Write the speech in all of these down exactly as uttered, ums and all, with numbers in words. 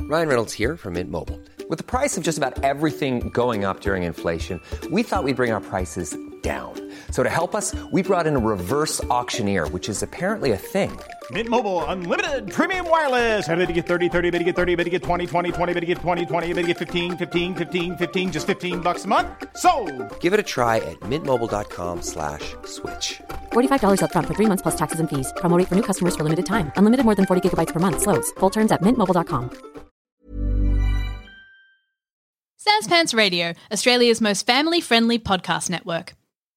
Ryan Reynolds here from Mint Mobile. With the price of just about everything going up during inflation, we thought we'd bring our prices down. So to help us, we brought in a reverse auctioneer, which is apparently a thing. Mint Mobile Unlimited Premium Wireless. How to get thirty, thirty, how to get thirty, how to get twenty, twenty, twenty, how to get twenty, twenty, how to get fifteen, fifteen, fifteen, fifteen, just fifteen bucks a month? Sold! Give it a try at mintmobile.com slash switch. forty-five dollars up front for three months plus taxes and fees. Promo rate for new customers for limited time. Unlimited more than forty gigabytes per month. Slows full terms at mint mobile dot com. Sans Pants Radio, Australia's most family-friendly podcast network.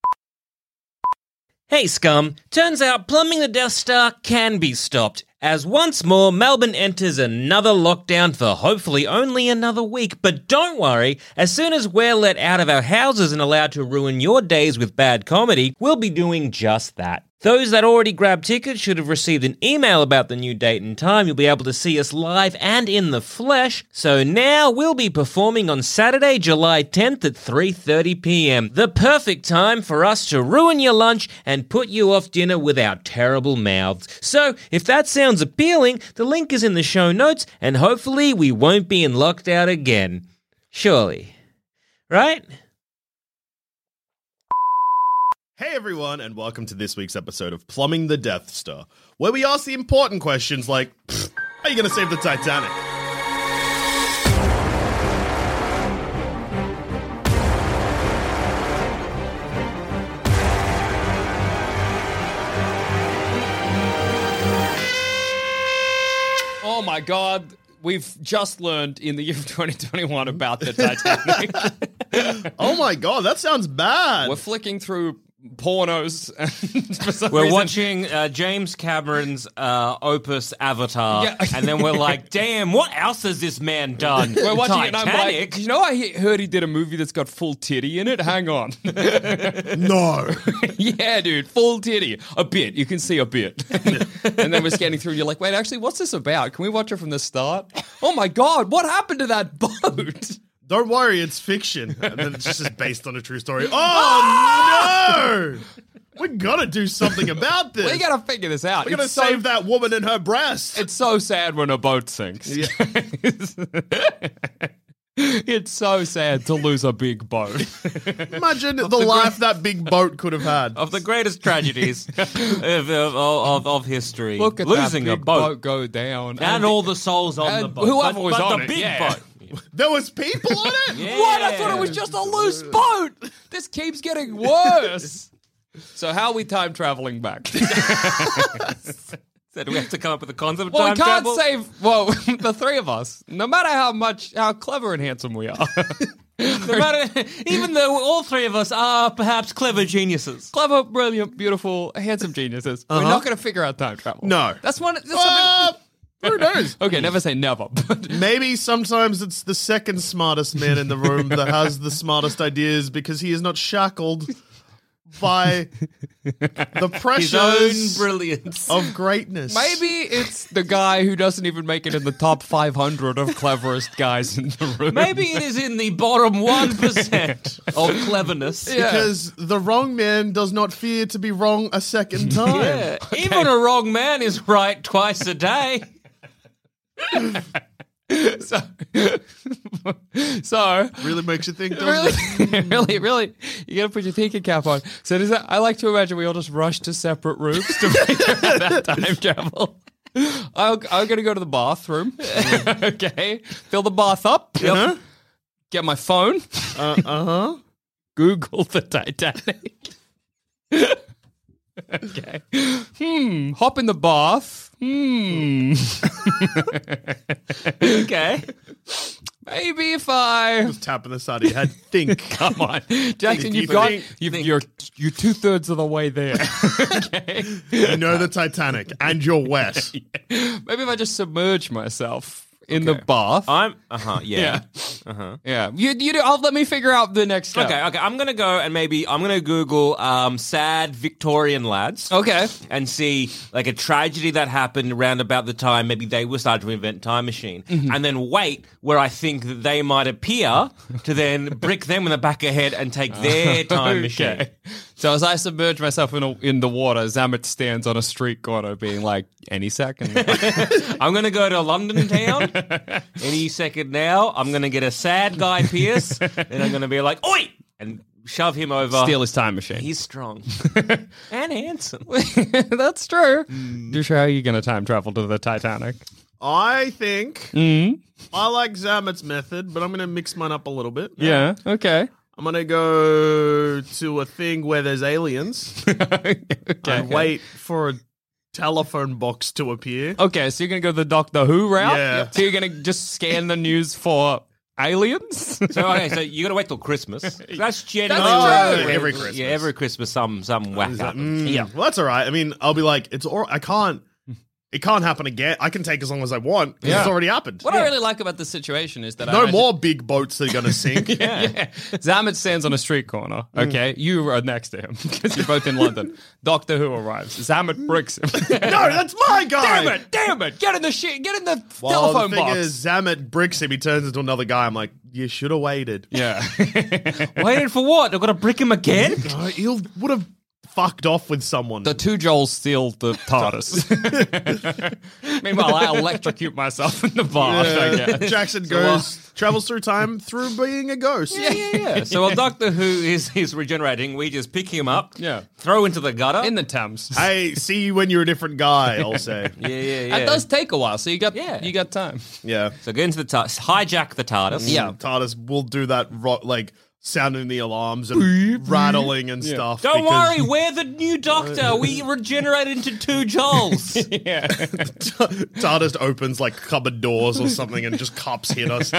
Hey scum, turns out plumbing the Death Star can be stopped, as once more Melbourne enters another lockdown for hopefully only another week. But don't worry, as soon as we're let out of our houses and allowed to ruin your days with bad comedy, we'll be doing just that. Those that already grabbed tickets should have received an email about the new date and time. You'll be able to see us live and in the flesh. So now we'll be performing on Saturday, July tenth at three thirty p.m. The perfect time for us to ruin your lunch and put you off dinner with our terrible mouths. So if that sounds appealing, the link is in the show notes and hopefully we won't be in lockdown again. Surely. Right? Hey everyone, and welcome to this week's episode of Plumbing the Death Star, where we ask the important questions like, how are you going to save the Titanic? Oh my god, we've just learned in the year of twenty twenty-one about the Titanic. Oh my god, that sounds bad. We're flicking through pornos. And for some We're reason, watching uh, James Cameron's uh, opus Avatar, Yeah. and then we're like, damn, what else has this man done? We're watching Titanic? it and I'm like, you know, I he- heard he did a movie that's got full titty in it. Hang on. No. Yeah, dude, full titty. A bit. You can see a bit. And then we're scanning through and you're like, wait, actually, what's this about? Can we watch it from the start? Oh my god, what happened to that boat? Don't worry, it's fiction. And then it's just based on a true story. Oh, no! We gotta do something about this. We gotta figure this out. We gotta It's so- save that woman and her breast. It's so sad when a boat sinks. Yeah. It's so sad to lose a big boat. Imagine the life that big boat could have had. Of the greatest tragedies of, of, of, of history. Look at Losing that big a boat. boat go down. And all the souls on and the boat. whoever but, was but on the it, big yeah. boat. There was people on it? Yeah. What? I thought it was just a loose boat. This keeps getting worse. So how are we time traveling back? So do we have to come up with a concept of Well, time we can't travel? save, well, the three of us, no matter how much, how clever and handsome we are. No matter, even though all three of us are perhaps clever geniuses. Clever, brilliant, beautiful, handsome geniuses. Uh-huh. We're not going to figure out time travel. No. That's one. That's Uh, something- who knows? Okay, never say never. But Maybe sometimes it's the second smartest man in the room that has the smartest ideas because he is not shackled by the His pressures own brilliance. of greatness. maybe it's the guy who doesn't even make it in the top five hundred of cleverest guys in the room. Maybe it is in the bottom one percent of cleverness. Yeah. Because the wrong man does not fear to be wrong a second time. Yeah. Even a wrong man is right twice a day. so, so Really makes you think, doesn't really, it? really, really, you gotta put your thinking cap on. So does that? I like to imagine we all just rush to separate rooms to figure out that time travel. I'll, I'm gonna go to the bathroom. Okay, fill the bath up. Uh-huh. Get my phone. Uh huh. Google the Titanic. Okay. Hmm. Hop in the bath. Hmm. Okay. Maybe if I Just tapping the side of your head. Think. come on, Jackson, Think, you've think, got think, you've, think. you're you're two thirds of the way there. Okay. You know the Titanic, and you're wet. Maybe if I just submerge myself in the bath. I'm, uh-huh, yeah. yeah. Uh-huh. Yeah. You you do, I'll let me figure out the next step. Okay, okay, I'm going to go and maybe I'm going to Google um, sad Victorian lads. Okay. And see like a tragedy that happened around about the time maybe they were starting to invent time machine, Mm-hmm. and then wait where I think that they might appear to then brick them in the back of the head and take their time machine. Okay. So as I submerge myself in a, in the water, Zamet stands on a street corner, being like, "Any second, I'm going to go to London town any second now. I'm going to get a sad Guy Pearce, and I'm going to be like, oi! And shove him over. steal his time machine." He's strong. And handsome. That's true. Dusha, how are you going to time travel to the Titanic? I think I like Zamet's method, but I'm going to mix mine up a little bit. Yeah, okay. I'm going to go to a thing where there's aliens okay. and wait for a telephone box to appear. Okay, so you're going to go the Doctor Who route? Yeah. So you're going to just scan the news for aliens? So okay, so you got to wait till Christmas. That's generally That's true. where- Every Christmas. Yeah, every Christmas, some some whack happens. Yeah, well, that's all right. I mean, I'll be like, it's all. I can't. It can't happen again. I can take as long as I want because Yeah. it's already happened. What I really like about this situation is that I No imagine- more big boats that are going to sink. Yeah. Zamet stands on a street corner. Mm. Okay, you are next to him because you're both in London. Doctor Who arrives. Zamet bricks him. No, that's my guy. Damn it! Damn it! Get in the shit! Get in the Well, telephone the thing box. is, Zamet bricks him. He turns into another guy. I'm like, you should have waited. yeah. Waited for what? I've got to brick him again? Uh, he would have fucked off with someone. The two Joels steal the TARDIS. Meanwhile, I electrocute myself in the bath. I Yeah. guess. Jackson goes, travels through time through being a ghost. Yeah, yeah, yeah. So while Doctor Who is, is regenerating, we just pick him up, Yeah. throw into the gutter. In the Thames. Hey, see you when you're a different guy, I'll say. yeah, yeah, yeah. That does take a while, so you got Yeah. you got time. Yeah. So get into the TARDIS, hijack the TARDIS. Yeah. TARDIS will do that, ro- like, sounding the alarms and rattling and stuff. Don't because- worry, we're the new Doctor. We regenerated into two Joels. Yeah. TARDIS opens like cupboard doors or something and just cops hit us.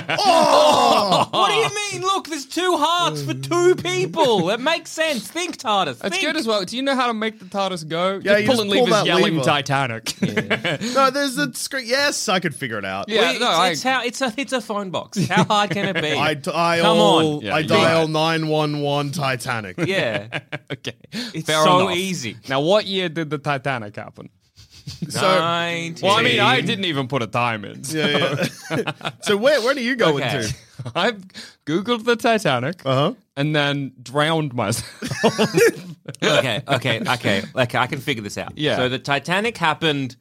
Oh! What do you mean? Look, there's two hearts for two people. That makes sense. Think, TARDIS. That's Think. good as well. Do you know how to make the TARDIS go? Yeah, just you pull just and pull levers that yelling lever. Titanic. No, there's a screen. Yes, I could figure it out. Yeah. It's, no, I- it's how it's a it's a phone box. How hard can it be? I dial, Come on. Yeah, I you dial got nine one one Titanic. yeah, okay. it's Fair so enough. easy. Now, what year did the Titanic happen? So, Nineteen. Well, I mean, I didn't even put a time in. So yeah, yeah. So where where do you go Okay. into? I've Googled the Titanic Uh huh. and then drowned myself. okay, okay, okay, okay. I can figure this out. Yeah. So the Titanic happened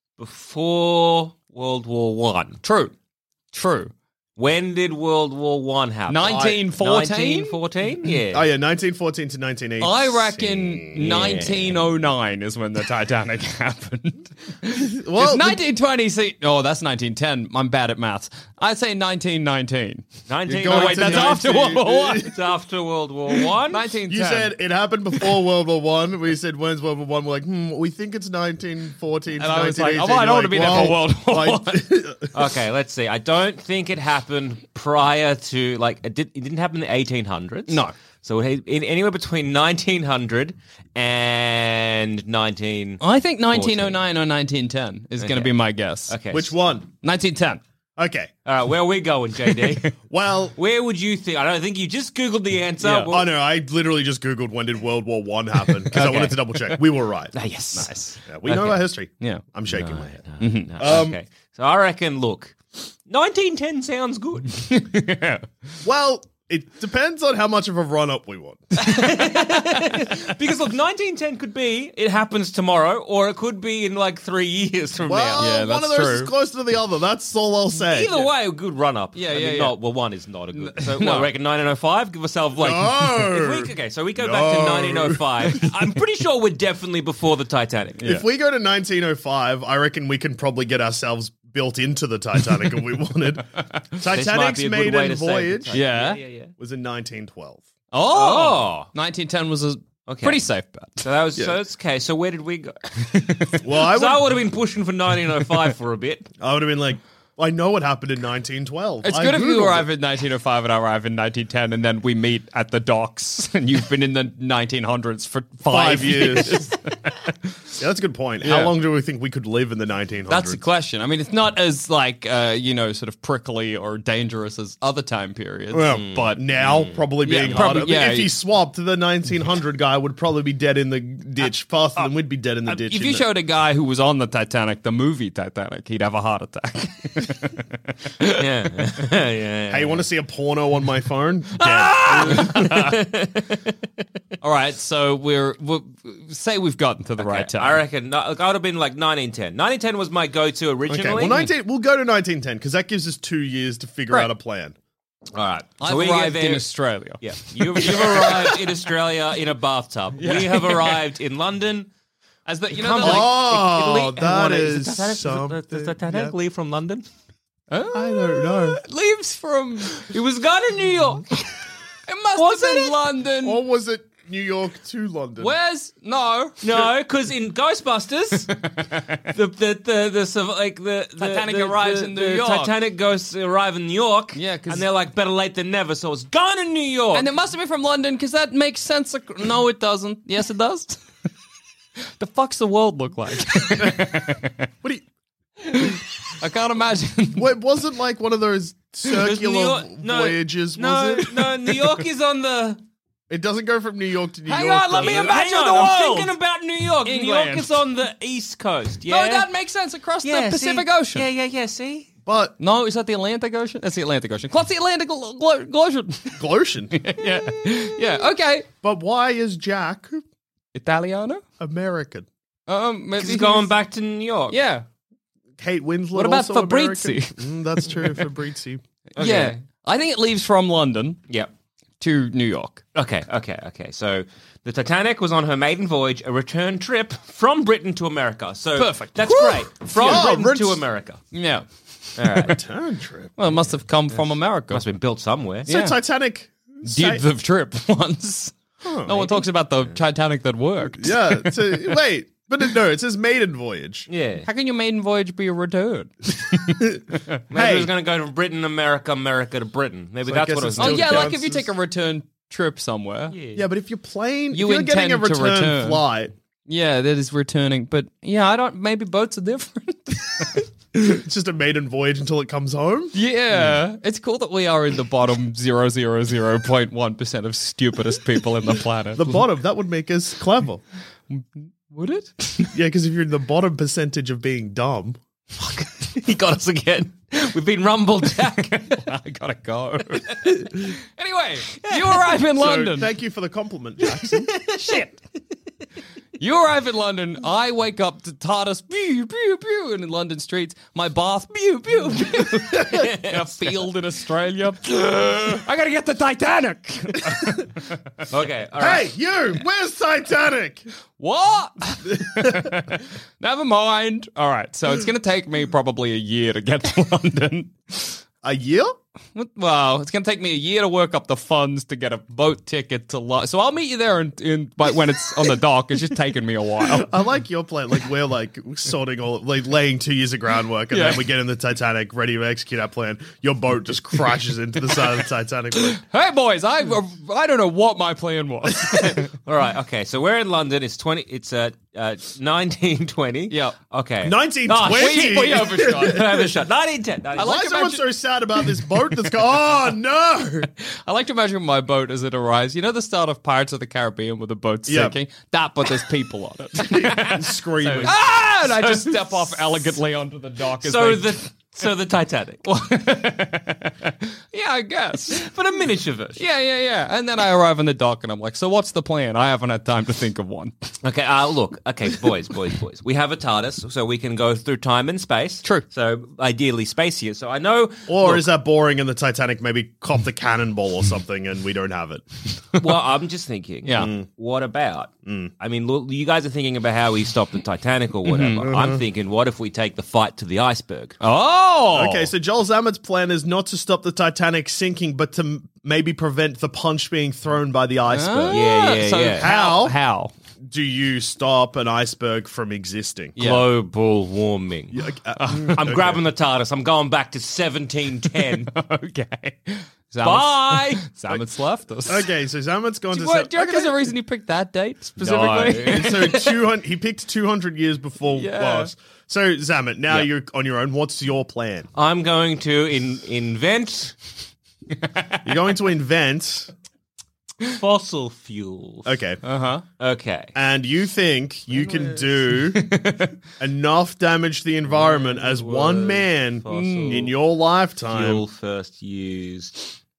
before World War One. True. True. When did World War One happen? nineteen fourteen? nineteen fourteen? Yeah. Oh yeah, nineteen fourteen to nineteen eighteen. I reckon nineteen oh nine is when the Titanic happened. Well, It's nineteen twenty. See, oh, that's nineteen ten. I'm bad at maths. I'd say nineteen nineteen. nineteen. You're going oh, wait, to that's nineteen after World War One. One. It's after World War One. nineteen ten. You said it happened before World War One. We said when's World War One? We're like, hmm, we think it's nineteen fourteen to And I was like, nineteen eighteen. oh, I don't You're want to be there well, for World War I- Okay, let's see. I don't think it happened prior to like it, did, it didn't happen in the eighteen hundreds. No. So it, in, anywhere between nineteen hundred and nineteen. I think nineteen oh nine or nineteen ten is going to Okay. be my guess. Okay. Which one? nineteen ten. Okay. All right, where are we going, J D? Well, Where would you think? I don't think you just googled the answer. Yeah. Well- oh no, I literally just googled when did World War One happen because I Okay. wanted to double check. We were right. Ah, yes. Nice. Yeah, we know Okay. our history. Yeah. I'm shaking my head. No, Um, okay. So I reckon, look, nineteen ten sounds good. Well, it depends on how much of a run up we want. Because, look, nineteen ten could be it happens tomorrow, or it could be in like three years from Well, now. Yeah, one that's of those is true. closer to the other. That's all I'll say. Either way, a good run up. Yeah, I yeah, mean, yeah. Not, well, one is not a good. So, No. what, I reckon nineteen oh five? Give ourselves like. No. If we, okay, so we go back to No. nineteen oh five. I'm pretty sure we're definitely before the Titanic. If we go to nineteen oh five, I reckon we can probably get ourselves built into the Titanic if we wanted. This might Titanic's be a good way maiden to save the voyage Titanic. Yeah. yeah, yeah. was in nineteen twelve. Oh. Oh. nineteen ten was a Okay. pretty safe bet. So that was so it's okay. So where did we go? Well, I So I would, would have been pushing for nineteen oh five for a bit. I would have been like, I know what happened in nineteen twelve. It's I good if you Googled arrive it. in nineteen oh five and I arrive in nineteen ten and then we meet at the docks and you've been in the nineteen hundreds for five, Five years. Yeah, that's a good point. Yeah. How long do we think we could live in the nineteen hundreds? That's the question. I mean, it's not as like uh, you know, sort of prickly or dangerous as other time periods. Well, but but now probably Yeah, being probably- harder. yeah, if he you- swapped, the nineteen hundred guy would probably be dead in the ditch faster than we'd be dead in the ditch. if in you the- showed a guy who was on the Titanic, the movie Titanic, he'd have a heart attack. Yeah, yeah, yeah. Hey, you want to see a porno on my phone? Dead. All right, so we're, we're say we've gotten to the Okay, right time. I reckon no, look, I would have been like nineteen ten. nineteen ten was my go-to originally. Okay, well, nineteen. We'll go to nineteen ten because that gives us two years to figure Right. out a plan. All right. I've we get arrived in there- Australia. Yeah, you've, you've arrived in Australia in a bathtub. We have arrived in London. As the, you know, Come the, on. like, Oh, It- it- that what is the Titanic, something. Does the Titanic yeah. leave from London? I don't know. leaves from. It was gone to New York. It must Wasn't have been it? London. Or was it New York to London? Where's no? No, because in Ghostbusters, the the the, the, sort of like the, the Titanic the, arrives the, in the New York. Titanic ghosts arrive in New York. Yeah, 'cause- and they're like better late than never. So it's gone to New York. And it must have been from London because that makes sense. ac- No, it doesn't. Yes, it does. The fuck's the world look like? What do you, I can't imagine. what, was it like one of those Because New circular York- no, voyages, no, was it? no, New York is on the. It doesn't go from New York to New Hang York. on, let does me it? imagine Hang on, the I'm world. thinking about New York. New England. York is on the East Coast. Yeah, No, that makes sense across yeah, the Pacific see? Ocean. Yeah, yeah, yeah. See. But No, is that the Atlantic Ocean? That's the Atlantic Ocean. What's the Atlantic Glo- Glo- Ocean? Glotion. yeah, yeah. Okay. But why is Jack Italiano. American? Um, maybe He's going back to New York. Yeah, Kate Winslet. What about also Fabrizi? American? Mm, that's true, Fabrizi. yeah. I think it leaves from London Yep. to New York. Okay, okay, okay. So the Titanic was on her maiden voyage, a return trip from Britain to America. So Perfect. That's Woo! great. From Yeah, Britain Rich- to America. Yeah. All right. Turn trip. Well, it must have come from America. Must have been built somewhere. So Yeah. Titanic Did the trip once. no one talks about the Titanic that worked. Yeah. So, wait, but it, no, it says maiden voyage. Yeah. How can your maiden voyage be a return? Maybe Hey. it was going to go from Britain, America, America to Britain. Maybe So I that's guess what it was it's Oh doing. still yeah, counts like if you take a as- return trip somewhere. Yeah, Yeah, but if you're playing, You if you're getting a intend to return, return. flight, that is returning. But yeah, I don't. Maybe boats are different. it's just a maiden voyage until it comes home. yeah, it's cool that we are in the bottom zero zero zero point one percent of stupidest people in the planet. The bottom, that would make us clever. Would it? Yeah, because if you're in the bottom percentage of being dumb, He got us again. We've been rumbled, Jack. I gotta go. Anyway, you arrive in London. so thank you for the compliment, Jackson. Shit. You arrive in London. I wake up to TARDIS, pew, pew, pew, and in London streets, my bath, pew, pew, pew. In a field in Australia. I gotta get the Titanic. Okay, all right. Hey, you! Where's Titanic? What? Never mind. All right, so it's gonna take me probably a year to get to London. A year? Well, it's going to take me a year to work up the funds to get a boat ticket to London. So I'll meet you there in, in by when it's on the dock. It's just taking me a while. I like your plan. Like we're like sorting all, like laying two years of groundwork, and Yeah. then we get in the Titanic, ready to execute our plan. Your boat just crashes into the side of the Titanic. Like, Hey, boys, I I don't know what my plan was. All right, okay. So we're in London. It's twenty. It's uh, uh nineteen twenty. Yeah. Okay. nineteen Oh, twenty. shit, we overshot. overshot. Nineteen ten. I Why like is to everyone imagine- so sad about this boat that's going? Oh no! I like to imagine my boat as it arrives. You know the start of Pirates of the Caribbean with the boat Yeah. sinking? That, but there's people on it. Screaming. ah! And I just step off elegantly onto the dock. As So they- the so the Titanic, yeah, I guess. but a miniature version. Yeah, yeah, yeah. And then I arrive on the dock and I'm like, so what's the plan? I haven't had time to think of one. Okay, uh, look, okay, boys, boys, boys. We have a TARDIS, so we can go through time and space. True. So ideally space here. So I know. Or look, is that boring and the Titanic maybe copped a cannonball or something and we don't have it? well, I'm just thinking. Yeah. Mm. What about? I mean, look, you guys are thinking about how we stopped the Titanic or whatever. Mm-hmm. I'm thinking, what if we take the fight to the iceberg? Oh! Okay, so Joel Zammett's plan is not to stop the Titanic sinking, but to m- maybe prevent the punch being thrown by the iceberg. Yeah, yeah, so yeah. How? How? How? Do you stop an iceberg from existing? Yeah. Global warming. Yeah, uh, I'm grabbing the TARDIS. I'm going back to seventeen ten. Okay. Bye. Samet's left us. Okay, so Zammett's gone to. What, do you reckon okay. there's a reason he picked that date specifically? And so two hundred. He picked two hundred years before Yeah. us. So Zamet, now Yeah. you're on your own. What's your plan? I'm going to in- invent You're going to invent. fossil fuels. Okay. Uh-huh. Okay. And you think you can do enough damage to the environment as one man fossil in your lifetime Fuel first used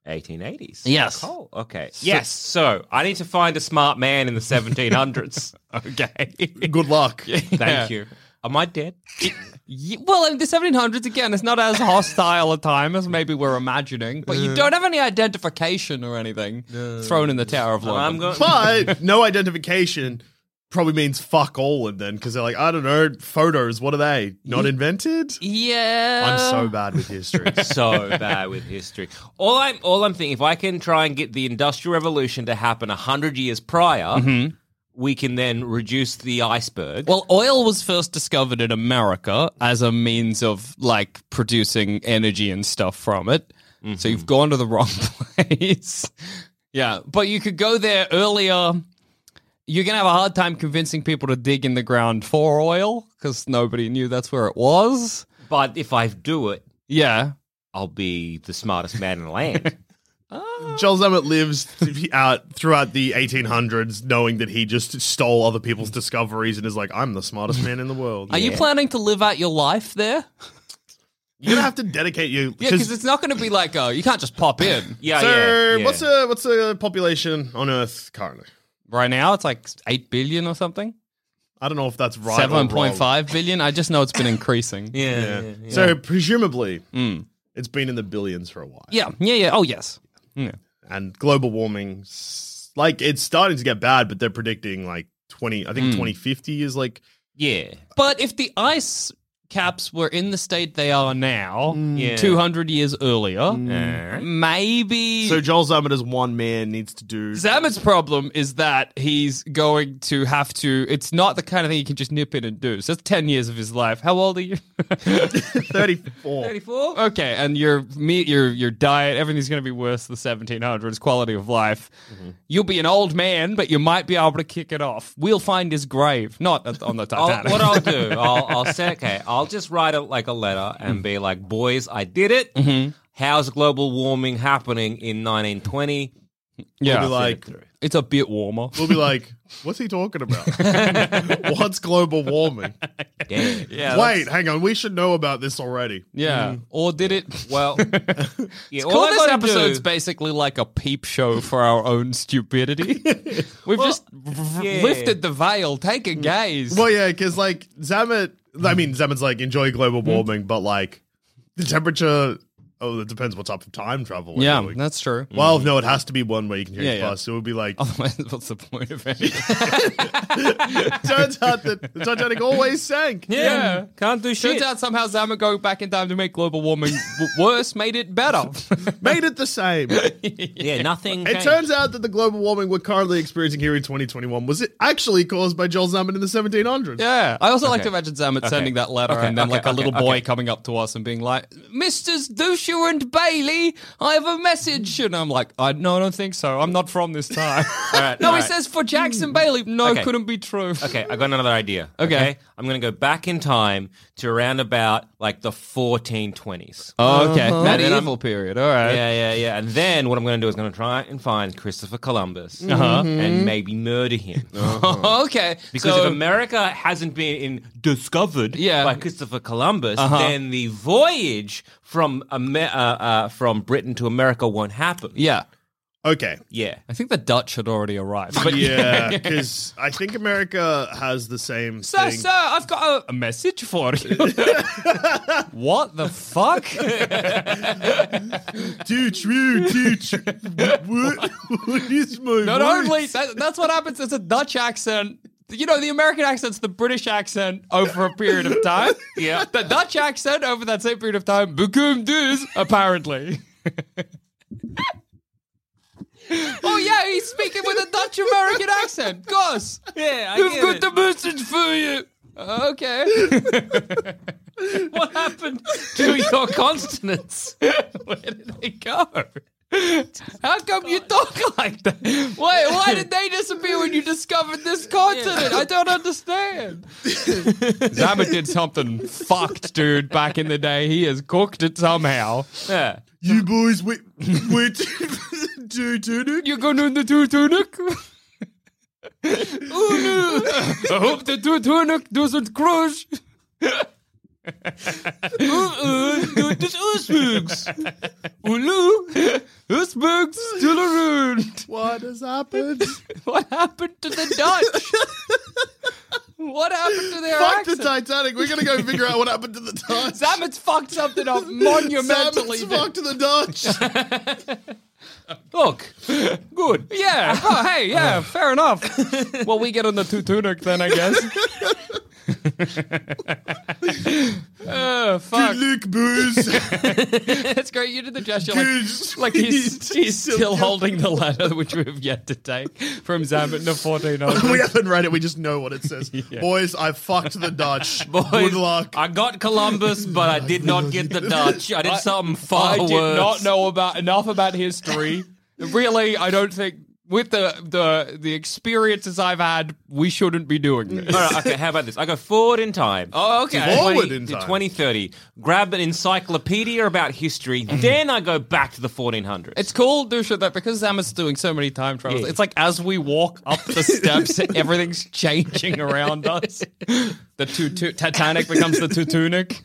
eighteen eighties. Yes. Cool. Okay. Yes. So I need to find a smart man in the seventeen hundreds. Okay. Good luck. Thank you. Am I dead? Ye- Well, in the seventeen hundreds, again, it's not as hostile a time as maybe we're imagining, but you don't have any identification or anything thrown in the Tower of London. I'm going. But no identification probably means fuck all in then, because they're like, I don't know, photos, what are they? Not invented? Yeah. I'm so bad with history. So bad with history. All I'm, all I'm thinking, if I can try and get the Industrial Revolution to happen a hundred years prior, we can then reduce the iceberg. Well, oil was first discovered in America as a means of, like, producing energy and stuff from it. So you've gone to the wrong place. Yeah, but you could go there earlier. You're going to have a hard time convincing people to dig in the ground for oil because nobody knew that's where it was. But if I do it, Yeah. I'll be the smartest man in the land. Joel Zammett lives out throughout the eighteen hundreds knowing that he just stole other people's discoveries and is like, I'm the smartest man in the world. Are you planning to live out your life there? You're going to have to dedicate you. Yeah, because it's not going to be like, oh, you can't just pop in. Yeah, so yeah, yeah. what's the what's the population on Earth currently? Right now, it's like eight billion or something. I don't know if that's right. or seven point wrong. five billion. I just know it's been increasing. Yeah, Yeah. yeah, yeah. So presumably, it's been in the billions for a while. Yeah, yeah, yeah. Oh, yes. Yeah. And global warming, s- like it's starting to get bad, but they're predicting like twenty. I think twenty fifty is like Yeah. But if the ice caps were in the state they are now, Yeah. two hundred years earlier, Alright. maybe... so. Joel Zammett as one man needs to do. Zammett's problem is that he's going to have to... It's not the kind of thing you can just nip in and do. So that's ten years of his life. How old are you? thirty-four. thirty-four? Okay, and your meat, your your diet, everything's going to be worse than the seventeen hundreds, quality of life. You'll be an old man, but you might be able to kick it off. We'll find his grave, not at- on the I'll, Titanic. what I'll do, I'll, I'll say, okay, I'll just write a, like a letter and be like, boys, I did it. Mm-hmm. How's global warming happening in nineteen twenty? yeah, We'll be like, it's a bit warmer. we'll be like, what's he talking about? What's global warming? Yeah. Yeah, Wait, hang on. We should know about this already. Yeah, or did it? Well, yeah, all Cool, I this gotta episode's do, basically like a peep show for our own stupidity. We've just yeah. lifted the veil. Take a gaze. Well, yeah, because like Zammett, I mean, Zammett's like enjoy global warming, but like the temperature. Oh, it depends what type of time travel. We're yeah, doing. that's true. Well, no, it has to be one where you can change Yeah, yeah. fast. So it would be like. Otherwise, what's the point of it? Turns out that the Titanic always sank. Yeah. Can't do shit. Turns out somehow Zammett going back in time to make global warming w- worse made it better. Made it the same. Yeah, nothing. It changed. turns out that the global warming we're currently experiencing here in twenty twenty-one was it actually caused by Joel Zammett in the seventeen hundreds. Yeah. I also like to Okay. imagine Zammett Okay. sending that letter Okay, and then okay, like a okay, little boy okay. coming up to us and being like, Misters Dusha and Bailey, I have a message. And I'm like, I no, I don't think so. I'm not from this time. All right, no, all he right. says for Jackson Bailey. No, Okay. couldn't be true. Okay, I got another idea. Okay. I'm going to go back in time to around about like the fourteen twenties. Oh, okay. then Medieval I'm- period. All right. Yeah, yeah, yeah. And then what I'm going to do is going to try and find Christopher Columbus Uh-huh. and maybe murder him. okay. Because so, if America hasn't been in discovered Yeah. by Christopher Columbus, Uh-huh. then the voyage from Amer- uh, uh, from Britain to America won't happen. yeah. Okay. Yeah. I think the Dutch had already arrived. But Yeah, because I think America has the same Sir, thing. sir, I've got a, a message for you. What the fuck? Too true, too true. What, what is my Not voice? only that, that's what happens. It's a Dutch accent. You know, the American accent's the British accent over a period of time. Yeah. The Dutch accent over that same period of time became this, apparently. Oh yeah, he's speaking with a Dutch American accent. Goss, Yeah, I you've get got it. the message for you. Okay. What happened to your consonants? Where did they go? How come you talk like that? Why, why did they disappear when you discovered this continent? I don't understand. Zammett did something fucked, dude, back in the day. He has cooked it somehow. Yeah. You boys wait, wait, too tunic. You're going to the Titanic? Oh no! I hope the Titanic doesn't crash. Uh-uh, not this icebergs. Ulu. Iceberg's still around. What has happened? What happened to the Dutch? What happened to their Fuck accent? the Titanic. We're gonna go figure out what happened to the Dutch. Zamet's fucked something up monumentally. Zamet's fucked the Dutch. Look, good. Yeah. Oh, hey, yeah, fair enough. Well, we get on the Teutonic then, I guess. Oh, fuck. Good luck, booze. That's great. You did the gesture like, Good. like he's, he's still holding the letter, which we have yet to take from Zamet in the fourteen hundreds. We haven't read it. We just know what it says. Yeah. Boys, I fucked the Dutch. Boys, Good luck. I got Columbus, but I did not get the Dutch. I did something far I worse. did not know about enough about history. Really, I don't think with the the the experiences I've had, we shouldn't be doing this. All right, okay, how about this? I go forward in time. Oh, okay. To Forward 20 in to time. twenty thirty. Grab an encyclopedia about history. Then I go back to the fourteen hundreds. It's cool, Dusha, that because Zamet's doing so many time travels, Yeah. it's like as we walk up the steps, everything's changing around us. The tu- tu- Titanic becomes the Teutonic.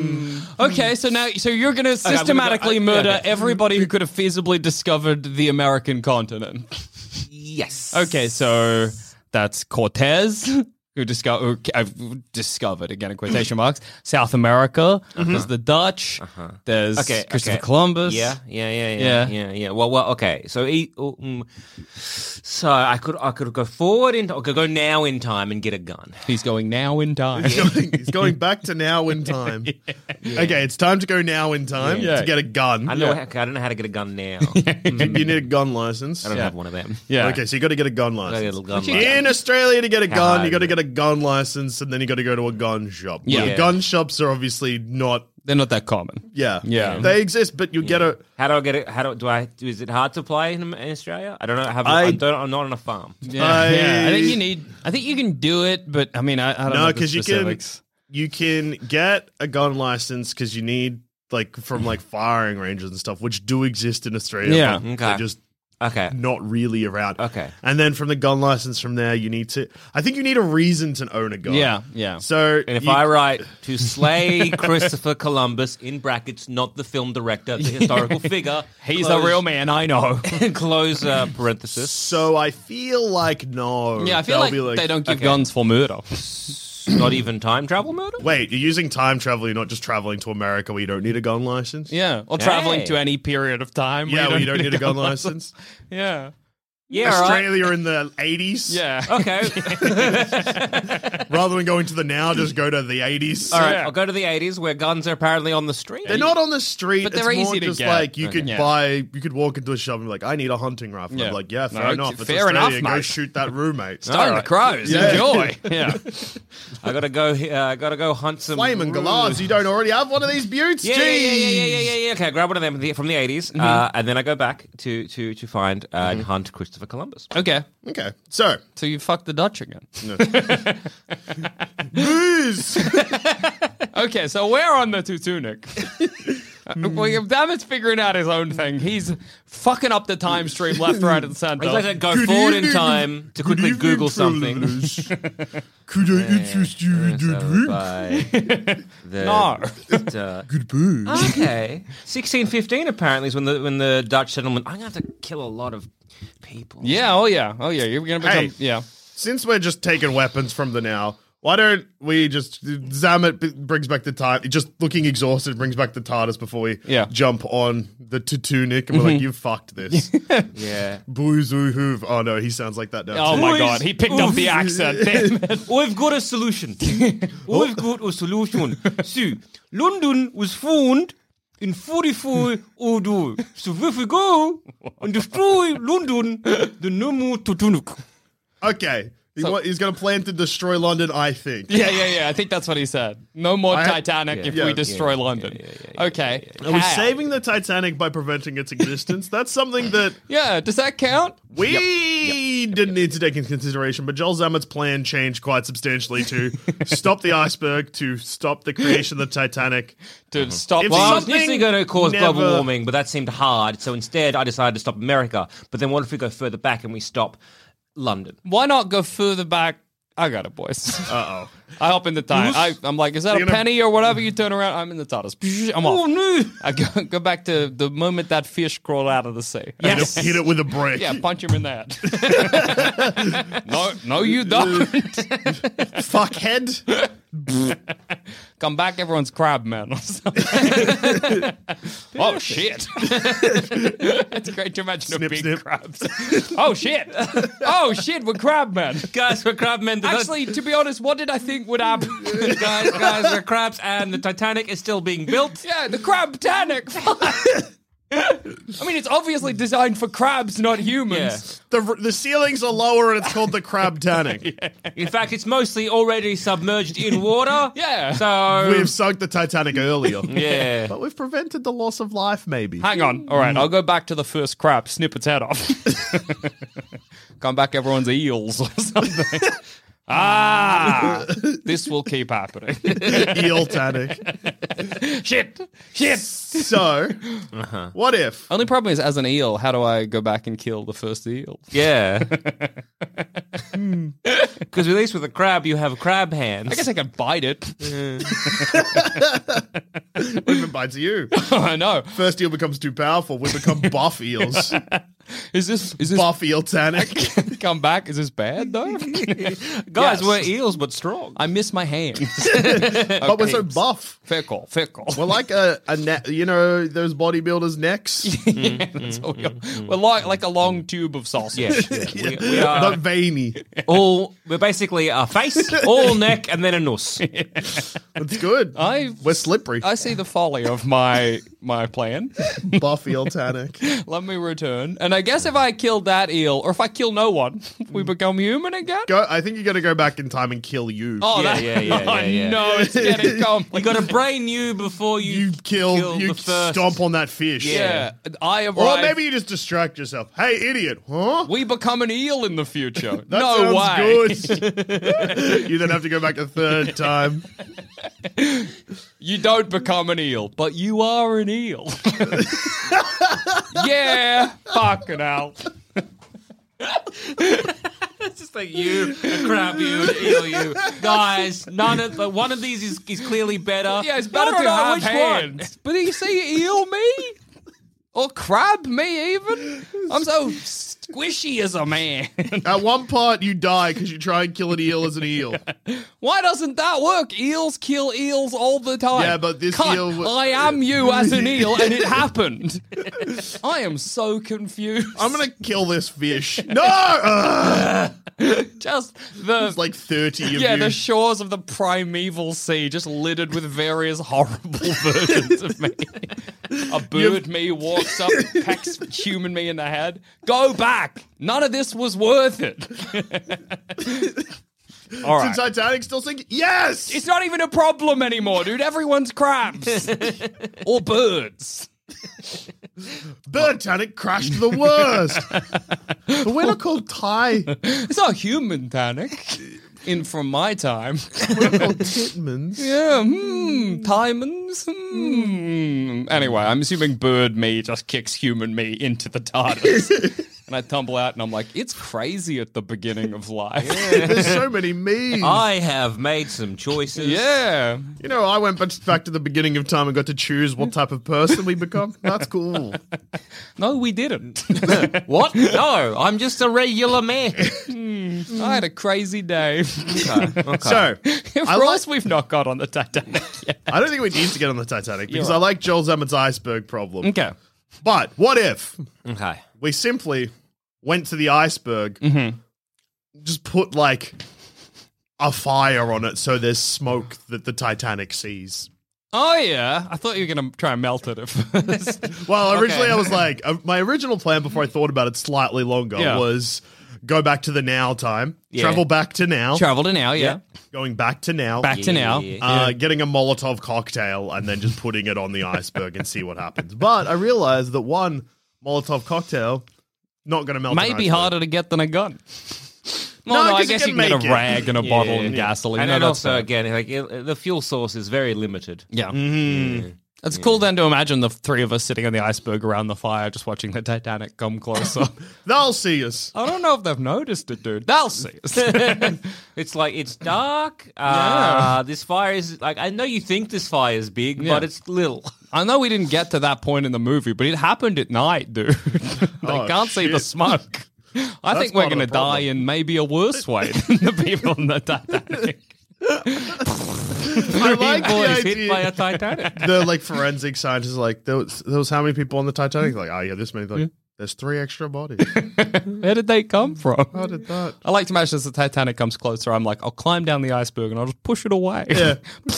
Okay, so now, so you're going to gonna go- systematically I- yeah, murder okay. everybody who could have feasibly discovered the American continent. yes. Okay, so that's Cortez, who discovered, uh, discovered again in quotation marks, South America. There's the Dutch. There's Okay, Christopher okay. Columbus. Yeah, yeah, yeah, Yeah. yeah, yeah, yeah. Well, well, okay. So, he, um, so I could, I could go forward in, I could go now in time and get a gun. He's going now in time. He's going back to now in time. Okay, it's time to go now in time Yeah. to get a gun. I know, how, I don't know how to get a gun now. You need a gun license. I don't Yeah. have one of them. Yeah. Okay, so you got to get a gun I gotta get a license. gun Actually, In Australia, to get a gun, you got to Hard. get a gun license, and then you got to go to a gun shop. Yeah. Well, gun shops are obviously not. They're not that common. Yeah, Yeah. they exist, but you get a. How do I get it? How do, do I? Is it hard to play in, in Australia? I don't know. I, have, I- I don't. I'm not on a farm. Yeah, I- yeah. I think you need. I think you can do it, but I mean, I, I don't know No, the because you can specifics. you can get a gun license because you need like from like firing ranges and stuff, which do exist in Australia. Yeah. but Okay. they're just Okay. not really around. Okay. And then from the gun license from there, you need to. I think you need a reason to own a gun. Yeah, yeah. So And if you- I write to slay Christopher Columbus in brackets, not the film director, the historical figure, He's close, a real man, I know. close uh, parenthesis. So I feel like no. Yeah, I feel They'll like, be they don't give okay. guns for murder. Not even time travel murder. Wait, you're using time travel. You're not just traveling to America where you don't need a gun license. Yeah, or traveling Hey. to any period of time. Yeah, where you don't need a gun license. Yeah, Yeah, all right. Australia in the eighties. yeah. Okay. Rather than going to the now, just go to the eighties. All right. Yeah. I'll go to the eighties where guns are apparently on the street. They're not on the street, But they're it's more easy to just get. like you Okay. could Yeah. buy, you could walk into a shop and be like, I need a hunting rifle. Yeah. I'm like, yeah, fair No, enough. It's fair Australia. enough, Go mate. shoot that roommate. Starting All the crows. Yeah. Enjoy. Yeah. I gotta go. Uh, I gotta go hunt some Flaming gallards. You don't already have one of these buttes? Yeah, yeah, yeah, yeah, yeah, Jeez. yeah, yeah, yeah. Okay, I grab one of them from the, from the eighties, Mm-hmm. uh, and then I go back to to to find uh, and hunt Christopher Columbus. Okay. Okay, so So you fucked the Dutch again. booze. Okay, so we're on the Teutonic. Uh, well, Damit's figuring out his own thing. He's fucking up the time stream left, right, and center. I'd like to go Good forward in evening. time to Good quickly evening, Google something. travelers. Could I interest you in So the drink? by the, No. uh, Good booze. okay, sixteen fifteen apparently is when the when the Dutch settlement. I'm gonna have to kill a lot of people. Yeah, oh yeah, oh yeah. You're gonna become Hey. yeah. Since we're just taking weapons from the now, why don't we just Zamet b- brings back the time? Just looking exhausted brings back the TARDIS before we Yeah. jump on the Teutonic and we're like, you fucked this. yeah. Booze ooh hoov. Oh no, he sounds like that now. Oh too. my Boys. god, he picked up the accent. Damn it. I've got a solution. I've got a solution. So, London was found in forty-four oh two. So if we go and destroy London, then no more Teutonic. Okay. He So- wa- he's going to plan to destroy London, I think. Yeah, yeah, yeah. I think that's what he said. No more I- Titanic yeah, if yeah, we yeah, destroy yeah, London. yeah, yeah, yeah, okay. Are we How? saving the Titanic by preventing its existence? That's something that Yeah, does that count? we didn't need to take into consideration, but Joel Zammett's plan changed quite substantially to stop the iceberg, to stop the creation of the Titanic. To stop If Well, I was something initially going to cause global never- warming, but that seemed hard. So instead, I decided to stop America. But then what if we go further back and we stop London? Why not go further back I got it, boys. Uh-oh. I hop in the tire. I, I'm like, is that You're a gonna- penny or whatever? You turn around, I'm in the TARDIS. I'm off. Oh, no. I go, go back to the moment that fish crawled out of the sea. Hit it, hit it with a brick. Yeah, punch him in the head. no, no, you don't. Fuckhead. Come back, everyone's crab man. Or something. Oh shit! It's great to imagine Snip, a big snip. crabs. Oh shit! Oh shit! We're crab man. Guys, we're crabmen. Actually, to be honest, what did I think would happen? guys, guys, we're crabs, and the Titanic is still being built. Yeah, the crab tanic. I mean, it's obviously designed for crabs, not humans. The the ceilings are lower and it's called the Crab Tanic. In fact, it's mostly already submerged in water. Yeah. So We've sunk the Titanic earlier. yeah. But we've prevented the loss of life, maybe. Hang on. All right, I'll go back to the first crab, snip its head off. Come back, everyone's eels or something. Ah, this will keep happening. Eel Tanic. Shit, shit. So, what if? Only problem is, as an eel, how do I go back and kill the first eel? Yeah. Because at least with a crab, you have crab hands. I guess I can bite it. What if it bites you? I know. First eel becomes too powerful. We become buff eels. Is this is this Buff Eel Tanic. come back? Is this bad though? Guys, Yes. we're eels, but strong. I miss my hands. But we're so buff. Fair call. Fair call. We're like a, a ne- you know, those bodybuilders' necks. Yeah, that's what we are. We're like like a long tube of sausage. Yeah, yeah. We, we are Not veiny. all. We're basically a face, all neck, and then a nose. It's good. I We're slippery. I see the folly of my my plan. Buff Eel Tanic. Let me return. And I guess if I kill that eel, or if I kill no one, we become human again? Go. I think you got to go back in time and kill you. Oh, Yeah, that, yeah, yeah, oh yeah, yeah. no, it's getting You complicated. got to brain you before you, You kill. kill you the first. stomp on that fish. Yeah, I arrive. Or maybe you just distract yourself. Hey, idiot! Huh? we become an eel in the future. That no sounds way. good. You then have to go back a third time. You don't become an eel, but you are an eel. Yeah, fucking hell. It's just like you, a crab you, an eel you. Guys, none of the, one of these is, is clearly better. Yeah, it's better I don't to know have which hands. But do you see eel me? Or crab me even? I'm so squishy as a man. At one part, you die because you try and kill an eel as an eel. Why doesn't that work? Eels kill eels all the time. Yeah, but this Cunt, eel w- I am you as an eel, and it happened. I am so confused. I'm gonna kill this fish. No! Ugh! just the There's like thirty of yeah, you. the shores of the primeval sea just littered with various horrible versions of me. A bird me walks up, pecks human me in the head. Go back. None of this was worth it. All right. Is the Titanic still sinking? Yes! It's not even a problem anymore, dude. Everyone's crabs. Or birds. Bird Titanic crashed the worst. But we're not called Thai. It's not human Titanic. In from my time. We're called Titmans. Yeah, hmm, Timons. Hmm. Anyway, I'm assuming bird me just kicks human me into the TARDIS. And I tumble out and I'm like, it's crazy at the beginning of life. There's so many memes. I have made some choices. Yeah. You know, I went back back to the beginning of time and got to choose what type of person we become. That's cool. No, we didn't. What? No, I'm just a regular man. I had a crazy day. Okay, okay. So, For I like- us, we've not got on the Titanic yet. I don't think we need to get on the Titanic because You're I like Joel Zammett's iceberg problem. Okay. But what if Okay. we simply went to the iceberg, just put like a fire on it so there's smoke that the Titanic sees? Oh, yeah. I thought you were going to try and melt it at first. Well, originally Okay. I was like, uh, my original plan before I thought about it slightly longer Yeah. was go back to the now time, Yeah. travel back to now, Travel to now, yeah. going back to now, Back to now. Yeah. uh, getting a Molotov cocktail and then just putting it on the iceberg and see what happens. But I realized that one Molotov cocktail not going to melt. an Maybe iceberg. harder to get than a gun. No, Well, no, I 'cause you guess can you can get make a it. rag and a bottle Yeah. and gasoline. And No, then that's also, fair. again, like it, the fuel source is very limited. Yeah. Mm. It's cool then to imagine the three of us sitting on the iceberg around the fire, just watching the Titanic come closer. They'll see us. I don't know if they've noticed it, dude. They'll see us. It's like, it's dark. Uh, This fire is, like, I know you think this fire is big, Yeah. but it's little. I know we didn't get to that point in the movie, but it happened at night, dude. They Oh, can't see the shit. smoke. I That's think we're part of going to the die problem. in maybe a worse way than the people in the Titanic. I like the Boys hit idea. by a Titanic. The like forensic scientists are like, there was, there was how many people on the Titanic? Like, oh yeah, this many. Like, there's three extra bodies. Where did they come from? How did that? I like to imagine as the Titanic comes closer, I'm like, I'll climb down the iceberg and I'll just push it away. Yeah.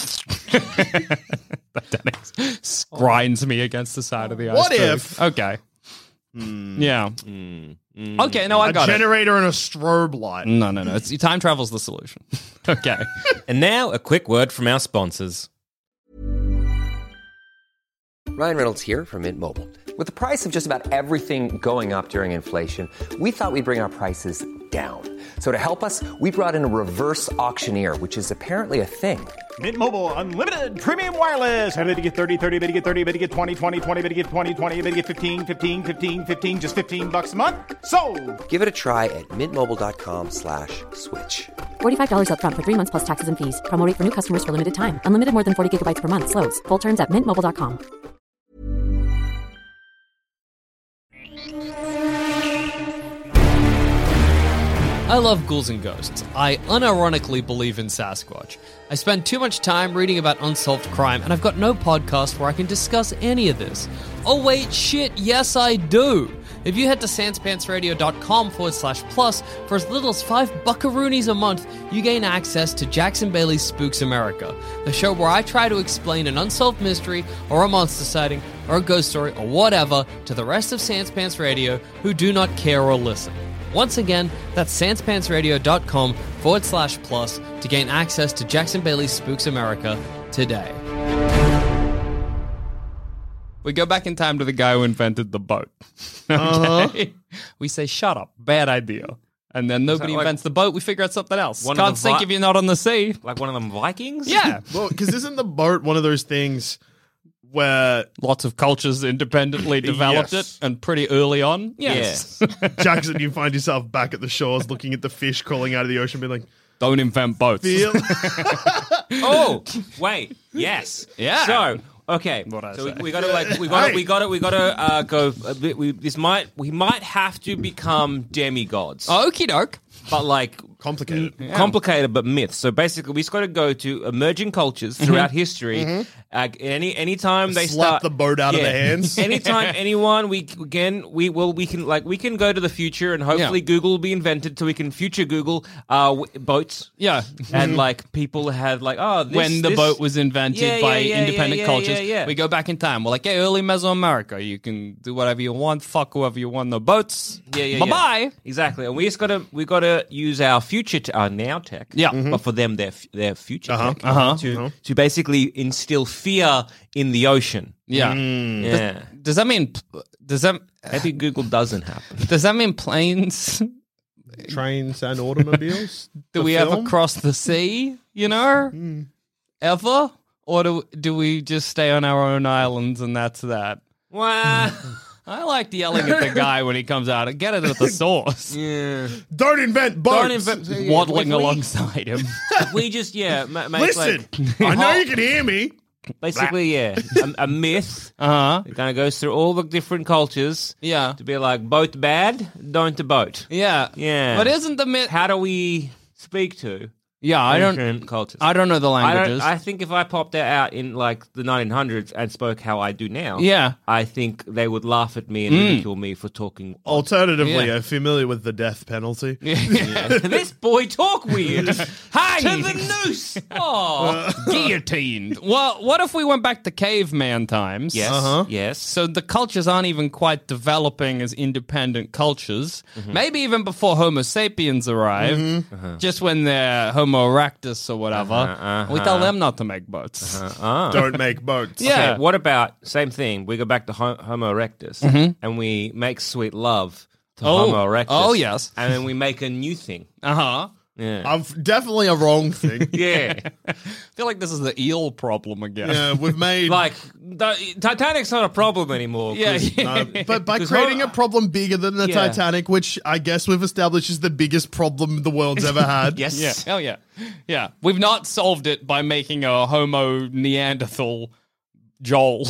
Titanic s- grinds me against the side of the What iceberg. if- Okay. Yeah. Okay, no, I A got it. generator and a strobe light. No, no, no. It's, time travel's the solution. Okay. And now, a quick word from our sponsors. Ryan Reynolds here from Mint Mobile. With the price of just about everything going up during inflation, we thought we'd bring our prices down. So to help us, we brought in a reverse auctioneer, which is apparently a thing. Mint Mobile Unlimited Premium Wireless. How to get thirty, thirty, bit to get thirty, bit to get twenty, twenty, twenty, bit to get twenty, twenty, bit to get fifteen, fifteen, fifteen, fifteen, just fifteen bucks a month? Sold! Give it a try at mintmobile.com slash switch. forty-five dollars up front for three months plus taxes and fees. Promo rate for new customers for limited time. Unlimited more than forty gigabytes per month. Slows full terms at mint mobile dot com. I love ghouls and ghosts. I unironically believe in Sasquatch. I spend too much time reading about unsolved crime, and I've got no podcast where I can discuss any of this. Oh wait, shit, yes I do! If you head to sanspantsradio.com forward slash plus, for as little as five buckaroonies a month, you gain access to Jackson Bailey's Spooks America, the show where I try to explain an unsolved mystery, or a monster sighting, or a ghost story, or whatever, to the rest of Sanspants Radio who do not care or listen. Once again, that's sanspantsradio.com forward slash plus to gain access to Jackson Bailey's Spooks America today. We go back in time to the guy who invented the boat. Okay? Uh-huh. We say, shut up, bad idea. And then nobody like invents the boat, we figure out something else. one of Can't the sink vi- if you're not on the sea. Like one of them Vikings? Yeah. Well, because isn't the boat one of those things where Lots of cultures independently developed Yes. it, and pretty early on. Yes. Jackson, you find yourself back at the shores looking at the fish crawling out of the ocean, being like, Don't invent boats. feel. Oh, wait. Yes. Yeah. So, okay. What'd I so we, say? we gotta like we gotta Hey. we gotta we gotta uh, go. A bit, we this might we might have to become demigods, Okie doke. but like Complicated. m- complicated, but myths. So basically, we just got to go to emerging cultures throughout history. Uh, any anytime they Slap start the boat out of their hands. anytime anyone we again we will we can like we can go to the future and hopefully Yeah. Google will be invented so we can future Google uh w- boats. Yeah. And like people had like oh this, when the this- boat was invented Yeah, yeah, by yeah, independent yeah, yeah, cultures. yeah, yeah. We go back in time. We're like, hey, early Mesoamerica, you can do whatever you want, fuck whoever you want, the boats. Yeah, yeah, Bye yeah. bye. Exactly, and we just gotta we gotta use our future, t- our now tech, Yeah. but for them their f- their future Uh-huh, tech uh-huh, to to basically instill fear in the ocean. Yeah. Yeah, Does that mean does that maybe Google doesn't happen. does that mean planes? Trains and automobiles. Do The we ever film? cross the sea? You know, ever, or do do we just stay on our own islands and that's that? Wow. I like yelling at the guy when he comes out and get it at the source. Yeah. Don't invent boats. Don't invent- yeah, Waddling if we- aliside him. if we just yeah ma- make Listen, like, I know you can hear me. basically yeah a, a myth. Uh huh. It kind of goes through all the different cultures. Yeah. To be like boat bad, don't a boat. Yeah. Yeah. But isn't the myth? How do we speak to Yeah, I don't. different cultures? I don't know the I languages. don't. I think if I popped that out in like the nineteen hundreds and spoke how I do now, Yeah. I think they would laugh at me and ridicule me for talking. Alternatively, Yeah. I'm familiar with the death penalty. This boy talk weird. Hi. To the noose. Oh, guillotined. Well, what if we went back to caveman times? Yes. Uh-huh. Yes. So the cultures aren't even quite developing as independent cultures. Mm-hmm. Maybe even before Homo sapiens arrived, Uh-huh. just when they're Homo erectus or whatever. Uh-huh, We tell uh-huh. them not to make boats. Ah. Don't make boats. Yeah. Okay, what about same thing? We go back to Ho- Homo erectus and we make sweet love to Oh. Homo erectus. Oh, yes. And then we make a new thing. Uh huh. Yeah. I've definitely a wrong thing. Yeah. I feel like this is the eel problem again. Yeah, we've made Like, the, Titanic's not a problem anymore. Yeah, 'cause- yeah. No, but by 'Cause creating ho- a problem bigger than the Yeah. Titanic, which I guess we've established is the biggest problem the world's ever had. Yes. Yeah, hell yeah. Yeah. We've not solved it by making a Homo Neanderthal Joel.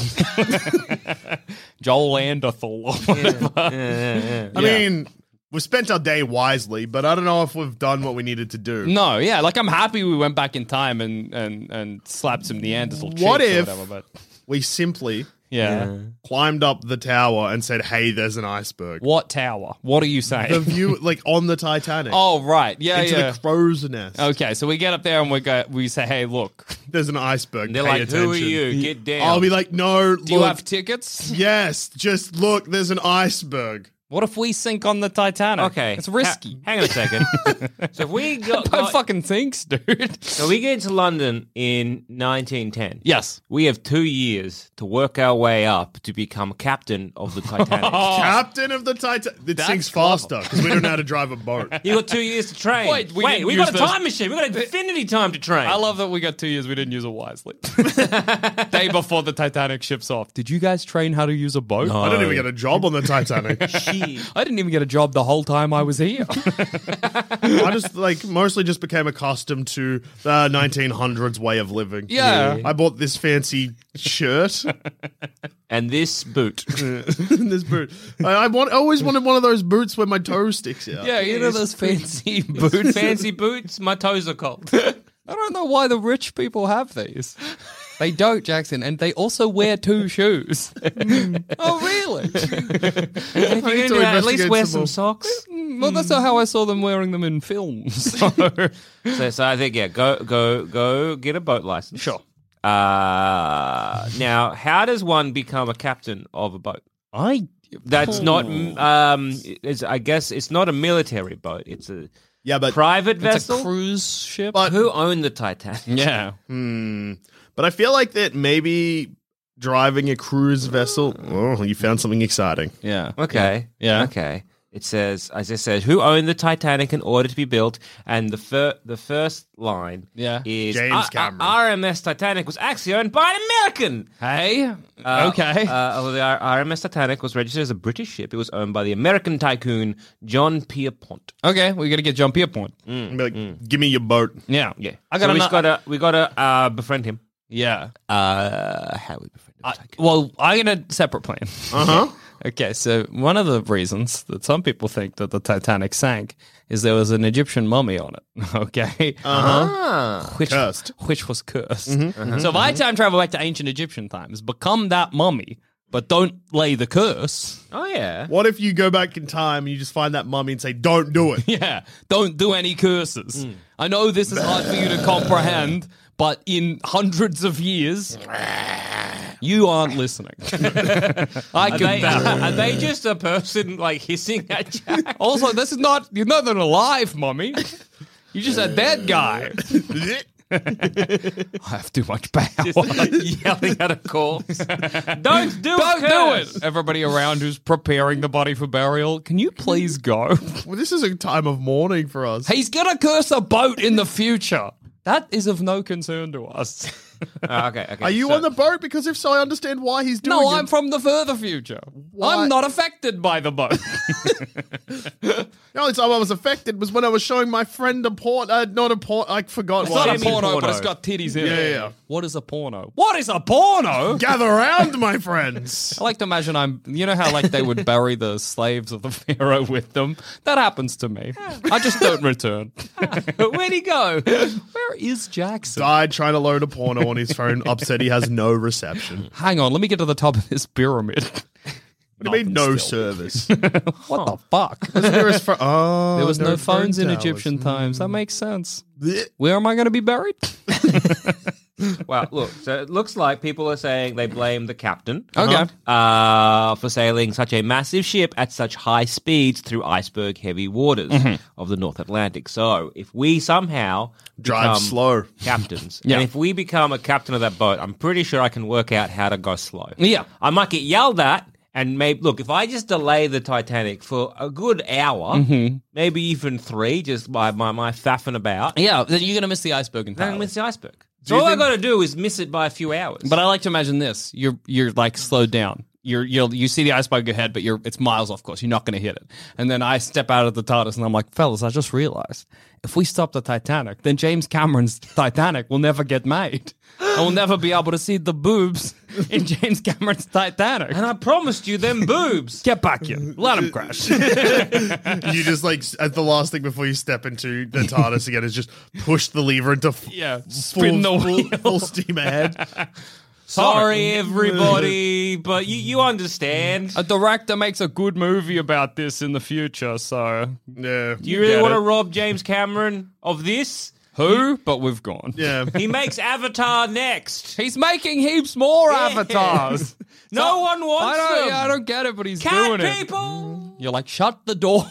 Joel Anderthal or whatever. I mean, we've spent our day wisely, but I don't know if we've done what we needed to do. No, yeah, like I'm happy we went back in time and and, and slapped some Neanderthal cheeks What or if- whatever, but We simply yeah. climbed up the tower and said, hey, there's an iceberg. What tower? What are you saying? The view, like on the Titanic. Oh, right. Yeah, into yeah. the crow's nest. Okay, so we get up there and we go we say, "Hey, look. There's an iceberg. They're Pay like, attention. who are you? Get down. I'll be like, no, Do you look, have tickets?" yes, just look, there's an iceberg. What if we sink on the Titanic? Okay. It's risky. Ha- hang on a second. So if we got, Don't got fucking thinks, dude. so we get to London in nineteen ten. Yes. We have two years to work our way up to become captain of the Titanic. Captain of the Titanic. It That's sinks faster because we don't know how to drive a boat. You got two years to train. Wait, we Wait, didn't we use got a those- time machine. We got infinity time to train. I love that we got two years. We didn't use it wisely. Day before the Titanic ships off. Did you guys train how to use a boat? I don't even get a job on the Titanic. I didn't even get a job the whole time I was here. I just like mostly just became accustomed to the nineteen hundreds way of living. Yeah. I bought this fancy shirt, and this boot. this boot. I, I want. I always wanted one of those boots where my toe sticks out. Yeah, you know those fancy boots. Fancy boots. My toes are cold. I don't know why the rich people have these. They don't, Jackson, and they also wear two shoes. Oh, really? If you're need gonna to do that, at least investigate wear some some more. socks. Well, that's not how I saw them wearing them in films. So. So, so I think yeah, go go go get a boat license. Sure. Uh, now, how does one become a captain of a boat? I That's not. Um, it's, I guess it's not a military boat. It's a yeah, but private It's vessel. a cruise ship. But- Who owned the Titanic? Yeah. Hmm. But I feel like that maybe driving a cruise vessel. Oh, you found something exciting. Yeah. Okay. Yeah. Okay. It says, as I said, who owned the Titanic in order to be built, and the fir- the first line Yeah. is James "R- Cameron." R M S Titanic was actually owned by an American. Hey. Uh, okay. Uh, although the R- RMS Titanic was registered as a British ship, it was owned by the American tycoon John Pierpont. okay, we got to get John Pierpont. I'd be like, give me your boat. Yeah. Yeah, I so got we ano- gotta we gotta uh, befriend him. Yeah. Uh, how we befriend the I, tycoon? well, I got a separate plan. Uh huh. Okay, so one of the reasons that some people think that the Titanic sank is there was an Egyptian mummy on it. Okay, Ah. which Cursed. which was cursed. So if I time travel back to ancient Egyptian times, become that mummy, but don't lay the curse. Oh yeah. What if you go back in time and you just find that mummy and say, "Don't do it"? Yeah, don't do any curses. I know this is hard for you to comprehend, but in hundreds of years, you aren't listening. I Are can they, tell. are they just a person like hissing at Jack? Also, this is not, you're not an alive mummy. You're just a dead guy. I have too much power. Just yelling at a corpse. Don't do Don't it. do it. Everybody around who's preparing the body for burial, can you please go? Well, this is a time of mourning for us. He's gonna curse a boat in the future. That is of no concern to us. Oh, okay, okay. Are you so- on the boat? Because if so, I understand why he's doing No, it. I'm from the further future. Why- I'm not affected by the boat. The only time I was affected was when I was showing my friend a porn. Uh, not a porn. I forgot It's what. not a Semi porno, porno. but it's got titties in Yeah, it. yeah. What is a porno? What is a porno? Gather round, my friends. I like to imagine I'm, you know how like they would bury the slaves of the pharaoh with them? That happens to me. I just don't return. Where'd he go? Where is Jackson? Died trying to load a porno on his phone. Upset he has no reception. Hang on, let me get to the top of this pyramid. What do you mean no service? What the fuck? There is for- oh, There was no, phone phones in towers. Egyptian times. That makes sense. Blech. Where am I going to be buried? Well, look, so it looks like people are saying they blame the captain Okay. uh, for sailing such a massive ship at such high speeds through iceberg-heavy waters of the North Atlantic. So if we somehow Drive become slow. captains, Yeah. and if we become a captain of that boat, I'm pretty sure I can work out how to go slow. Yeah. I might get yelled at, And maybe look, if I just delay the Titanic for a good hour, Mm-hmm. maybe even three, just by my, my faffing about, Yeah, then you're going to miss the iceberg then entirely. miss the iceberg. Do So you all I think- got to do is miss it by a few hours. But I like to imagine this: you're you're like slowed down. You're you'll you see the iceberg ahead, but you're it's miles off course. You're not going to hit it. And then I step out of the TARDIS, and I'm like, fellas, I just realized if we stop the Titanic, then James Cameron's Titanic will never get made. I will never be able to see the boobs in James Cameron's Titanic. and I promised you them boobs. Get back here. Let him crash. You just like at the last thing before you step into the TARDIS again is just push the lever into f- Yeah, full, spin the full, wheel. full steam ahead. Sorry, everybody, but you, you understand. A director makes a good movie about this in the future, so Yeah, Do you really get want to it. rob James Cameron of this? who? But we've gone. yeah. He makes Avatar next. He's making heaps more Yeah. avatars. No one wants I don't, them. yeah, I don't get it, but he's Cat doing it. people. You're like, shut the door.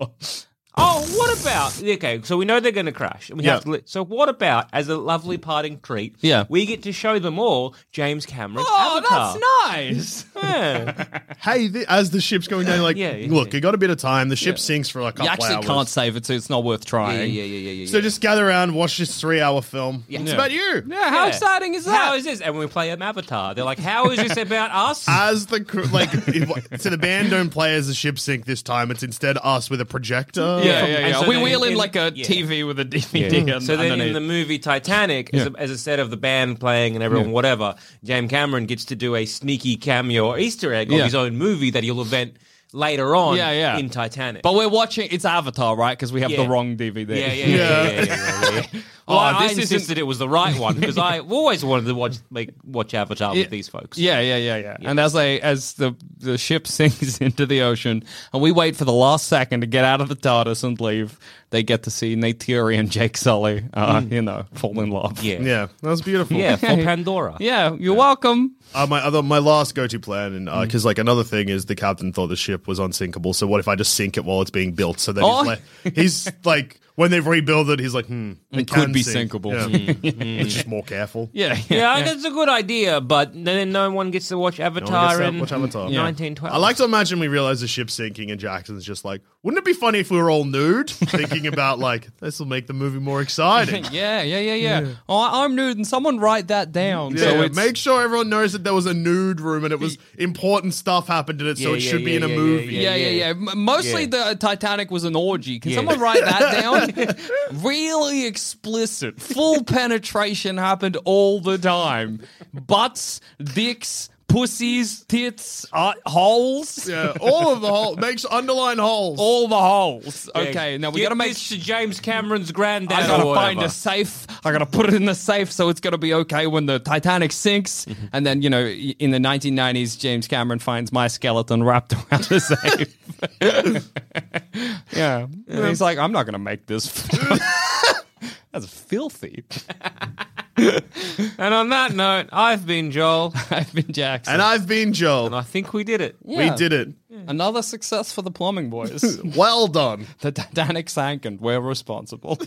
Oh, what about? Okay, so we know they're going to crash, and we Yeah. have to. Li- so what about, as a lovely parting treat? Yeah. we get to show them all James Cameron's Oh, Avatar. that's nice. Yeah. Hey, the, as the ship's going down, like, Yeah, yeah, look, yeah. you got a bit of time. The ship sinks for like a You couple actually hours. can't save it, so it's not worth yeah, trying. yeah, yeah, yeah, yeah. So just gather around, watch this three-hour film. It's Yeah. about you. Yeah, how Yeah. exciting is that? How is this? And we play an Avatar. They're like, how is this about us? As the crew, like, if, so the band don't play as the ship sink this time. It's instead us with a projector. yeah, And yeah, yeah. so we then wheel in in- like a yeah. T V with a D V D. un- So then in underneath. the movie Titanic, as, a, as instead of the band playing and everyone whatever, James Cameron gets to do a sneaky cameo or Easter egg Yeah. of his own movie that he'll event later on Yeah, yeah. in Titanic. But we're watching, it's Avatar, right? Because we have Yeah. the wrong D V D. yeah, yeah, yeah, yeah, yeah, yeah, yeah, yeah. Well, Oh, I, this I isn't- insisted it was the right one because I always wanted to watch like watch Avatar Yeah. with these folks. Yeah, yeah, yeah, yeah. And as they as the the ship sinks into the ocean, and we wait for the last second to get out of the TARDIS and leave, they get to see Neytiri and Jake Sully, uh, you know, fall in love. yeah, Yeah, that was beautiful. Yeah, for Pandora. Yeah, you're welcome. Uh, my other, my last go-to plan, and because like another thing is the captain thought the ship was unsinkable. So what if I just sink it while it's being built? So then Oh. he's, like, he's like, when they've rebuilt it, he's like, hmm, it, It can could be sink. sinkable. Yeah. It's just more careful. Yeah, Yeah, I guess it's a good idea, but then no one gets to watch No one gets Avatar to in watch Avatar. Yeah. nineteen twelve. I like to imagine we realize the ship's sinking and Jackson's just like, wouldn't it be funny if we were all nude? Thinking about like, this will make the movie more exciting. yeah, yeah, yeah, yeah. Oh, I- I'm nude, and someone write that down. Yeah, so it's make sure everyone knows that there was a nude room and it was important stuff happened in it, so Yeah, it yeah, should be yeah, in a yeah, movie. Yeah, yeah, yeah. M- Mostly Yeah. the Titanic was an orgy. Can Yeah. someone write that down? Really explicit. Full penetration happened all the time. Butts, dicks, pussies, tits, uh, holes. Yeah, all of the holes. Makes underline holes. All the holes. Yeah, Okay, now we get gotta make this to James Cameron's granddad. I gotta or find whatever. a safe. I gotta put it in the safe so it's gonna be okay when the Titanic sinks. Mm-hmm. And then, you know, in the nineteen nineties, James Cameron finds my skeleton wrapped around the safe. yeah. And he's like, I'm not gonna make this. That's filthy. And on that note, I've been Joel, I've been Jackson. And I've been Joel. and I think we did it. Yeah. We did it. Another success for the plumbing boys. Well done. The Titanic sank and we're responsible.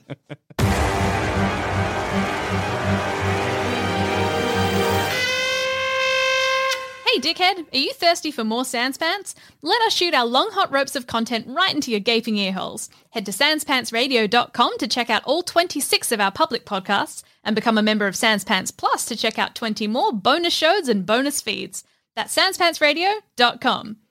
Hey dickhead, are you thirsty for more Sanspants? Let us shoot our long hot ropes of content right into your gaping ear holes. Head to sans pants radio dot com to check out all twenty-six of our public podcasts and become a member of Sanspants Plus to check out twenty more bonus shows and bonus feeds. That's sans pants radio dot com.